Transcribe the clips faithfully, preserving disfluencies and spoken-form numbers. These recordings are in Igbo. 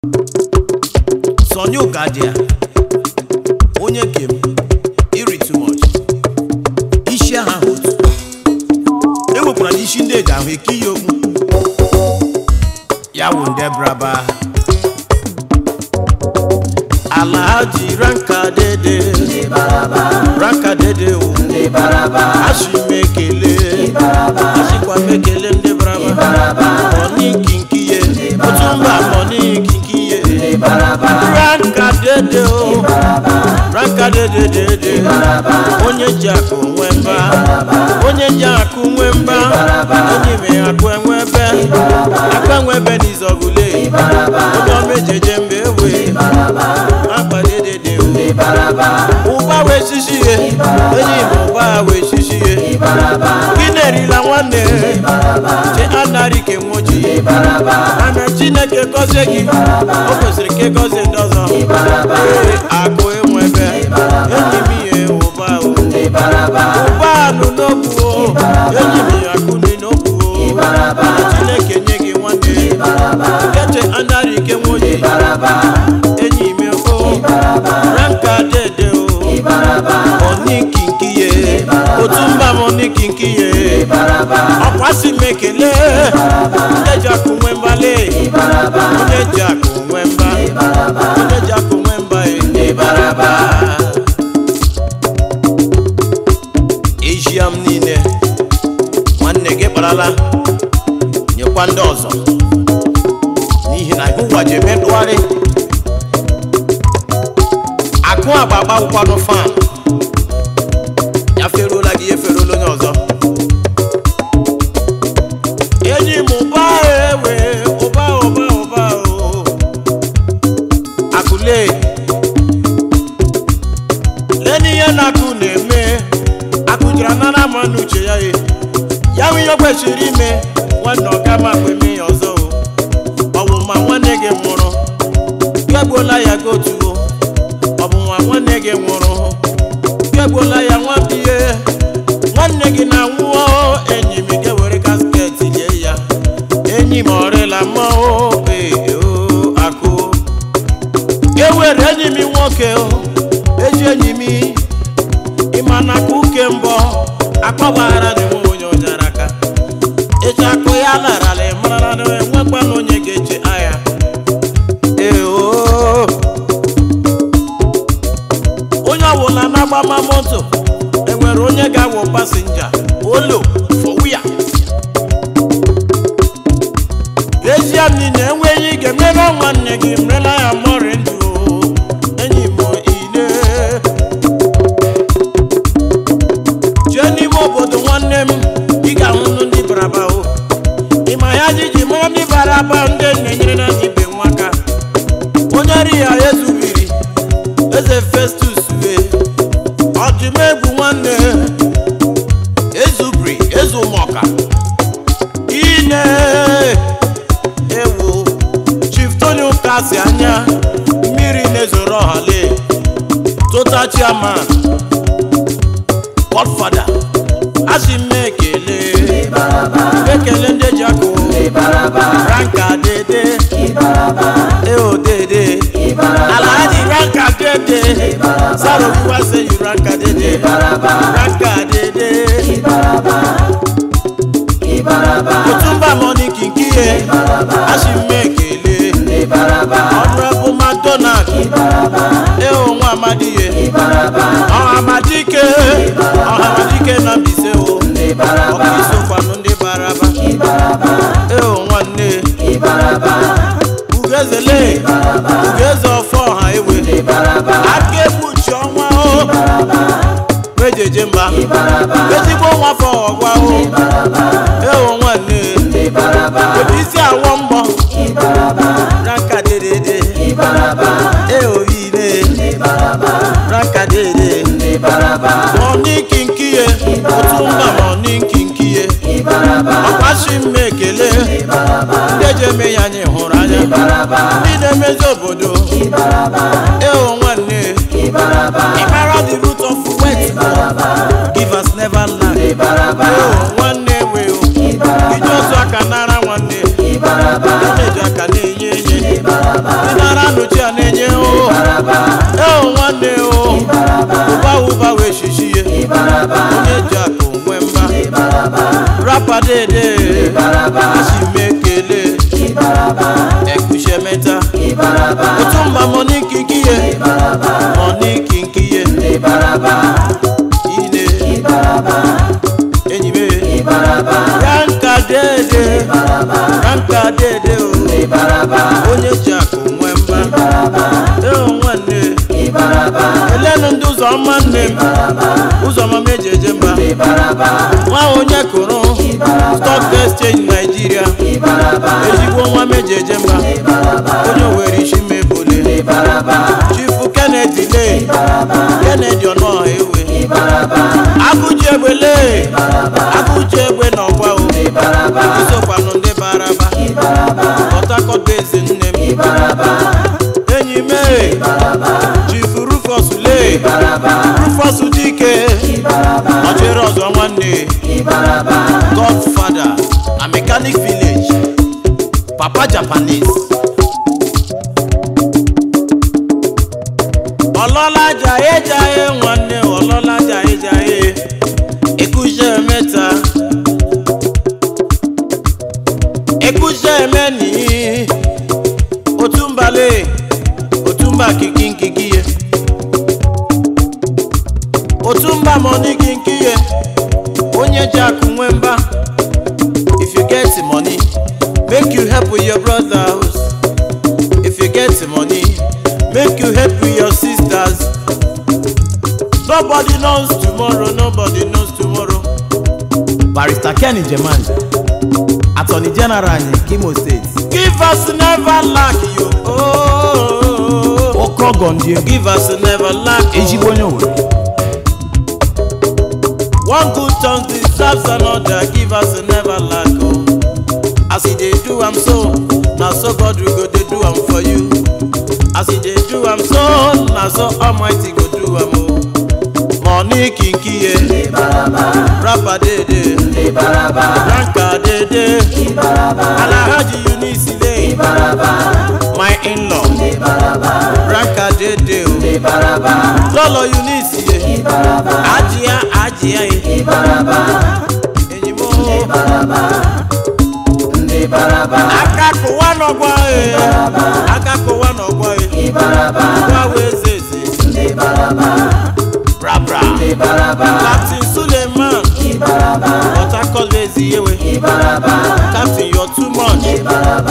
Sonny Okadia, onye kem, iri too much. Ishi aha otu. Ewekwara n'ishi ndị eji ahụ eke ihe okwu. Ya wụ nde braba. Alhaji Ranka Dede, Ranka Dede o, Ashi mekele, Ashikwa mekele nde braba. Money kinkiye, Otumba money kinkiye. Ranka Dede o, Ranka Dede Dede, Onye jako nwemba, Onye jako nwemba, Onye me akwe nwebe, Akwe nwebe nizogule, Odo mejeje mbewe. Ranka Dede de o, Uba we shishiye, Enyi uba we shishiye, Kineri la wane, Che anari ke moji, Ana Chineke koze gi, Okosiri ke koze dozo, Ako e mwebe, Enyi miye uba o, Uba nu nobu o, Enyi mi akuni nobu o, Ana Chineke nyegi wane, Keche anari ke moji, Enyi mi o, Ranka Dede o, Money kinkiye, Otumba money kinkiye, Okwasi mekele, Onye kumwemba le, Onye kumwemba, Onye kumwemba e baraba. Ejiam nine, Nwanne ge barala, Nyekwa ndị ọzọ, N'ihi na ihu waje medụgharị. Akụ agbagba ụkwanụ fan, Ya feruola gị eferuola onye ọzọ. Enyi m ụba ewe, ụba ụba ụba o. Akụle, leni ihe na-akụ na-eme, akụ jira nara ma n'uche ya e. Ya nwe ihe kwesịrị ime, nwanne ọka ma kweme ya ọzọ o. Ọ bụ ma nwanne gị nwụrụ, ya gbuola ya gotu o. Ọ bụ nwa nwanne gị nwụrụ, ya gbuola ya nwambiye. Nwanne gị na-anwụọ, enyi m ike were kasket lie ya. Enyi m ọrịla mma o, ee o, akụ. Ewere enyi m nwoke o, eji enyi m ịma na akụ uke mbọ, akpọgbara dị nwe onye ọnyara aka. Eji akụ ya larala ịmara na enwekwana onye ga-eche agha. Ee o, onye ọbụla na-agbama moto, enwere onye ga-awụ pasinja, olo for wia. Ejiam niile enweghị ike mere nwanne gị mrela ya mọrị ndụ. Enyi m ile jee n'ime obodo nwanne m, ị ga-ahụ ndị baraba o. Ịma ya jiji mara ndị baraba, ndị na-enyere na ibe nwaka. Onye ri ya ezubiri, Eze Festus wee ọdịmegwu nwanne, ezubri ezumoka ine ewu Chief Tony Ukasi anya mmiri nezoro ọhale, Total Chairman, Godfather, asị m ekele ekele ndị jako, Ranka Dede eo Dede, Alhaji Ranka Dede, Sarobuwa say you Ranka Dede, Ranka Dede, Otumba money kinkiye, Ashi mekele, Honorable McDonald, eo nwa amadiye, Ọha amadike, Ọha amadike na mbise o, Ọkịso kwanu ndị baraba, eo nwanne, Ugezele, Ugeze ọfọ ọha ewe, Aka egbuchi ọnwa o, Mejeje mba, ezigbo nwa fọ ọgwa o, eo nwanne, Ebisi awọ mbọ, Ranka Dede, eo ine, Ranka Dede, Money kinkiye, Otumba money kinkiye, Ọkwashi mmekele, ndị jeme ya nye hụrụ anya, ndị na-emezi obodo, eo nwanne, Ịmara the root of wealth, givers never lack, eo nwanne we o, Ije ọzọ aka nara nwanne, Eji aka na-enye enye, Rapper Dede Ashimekele Ekushe Meta Otumba Monique Kiye Monique Kiye Ine Enyime Ranka Dede Ranka Dede Onye Jack Mwemba Eo Mwane Elenu nduzo ọmanne Uzo mameje jemba Nwa onye kụrụ Stock Exchange Nigeria Ejigbo nwa meje jemba Onye were ishi mebole Chifu Kennedy le Kennedy ono ewe Agụji egbe le Agụji egbe n'ọgwa o Isokwanụ ndị baraba Port Harcourt base nne m Enyi me Chifu Rufus le Rufus dike Ojere ọzọ nwanne Godfather a mechanic village Papa Japanese Olola jaye jaye nwanne Olola jaye jaye Ekushe Meta Ekushe Meni Otumbale Otumba kikinkikiye Otumba money kinkiye Onye Jack Mwemba If you get the money make you help with your brothers. If you get the money make you help with your sisters. Nobody knows tomorrow, nobody knows tomorrow. Barrister Kenny Jeman Attorney General in Imo State. Give us never lack you. Oh, Okogonje. Give us never lack. Ejibonyo. One good turn deserves another. Give us never lack. Oh, as he dey do am so, now so God will go dey do am for you. As he dey do am so, now so Almighty go do am. Oh, money kinkiye, Rapper Dede, Ranka Dede, Alhaji Unisile, my in-law, Ranka Dede, Lolo Unisile, Ajia Ajia, Enimo, Akako Wanogwa, Akako Wanogwa, Wawezeze, Rabra, Captain Suleiman, Port Harcourt Lazy Ewe, Captain you're too much,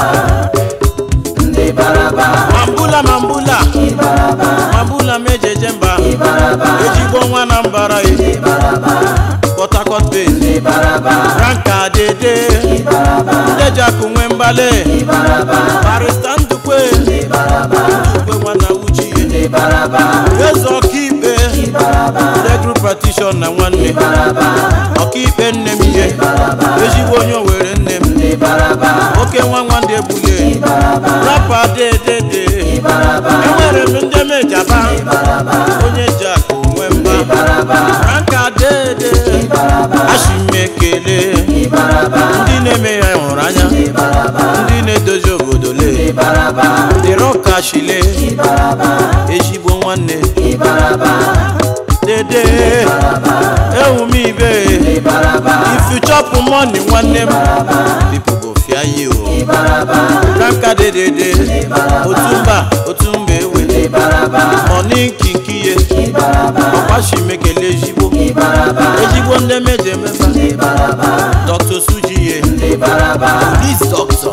Mambula Mambula, Mambula Meje Jemba, Ejigbo Nwanambara, Port Harcourt Base, Ranka Dede, Jack Mwembale, Barrister Ndukwe, Ndukwe Mwana Uchi, Ezo Kibe, the group partition na nwanne Okipe nne m ihe Ejigbo onye were nne m Oke nwa nwande ebule Rapper Dede Enwere m ndị mejaba Onye Jack Mwemba Ranka Dede Ashimekele Ndị na-eme ya hụrụ anya Ndị na-edozi obodo le The Rock Ashile Ejigbo nwanne Dede Ewu mi be If you chop money one name people go fear you. Ranka Dede Otumba Otumba ewe Money kinkiye Okashimekele Ejigbo Ejigbo nde meje memba Doctor Sujiye Police doctor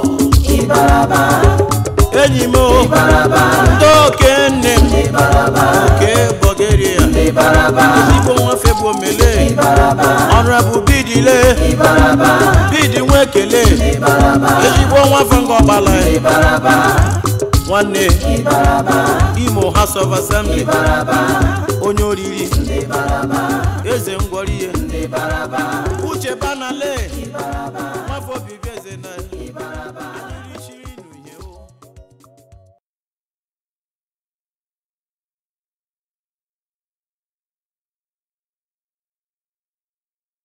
Enyimo Ndoke nnem Oke Bulgaria Ejigbo nwa Febo Mele Honorable Bidile Bidi Nwekele Ejigbo nwa Fangobala Nwanne Imo House of Assembly Onye oriri Eze Ngworiye Uche Banale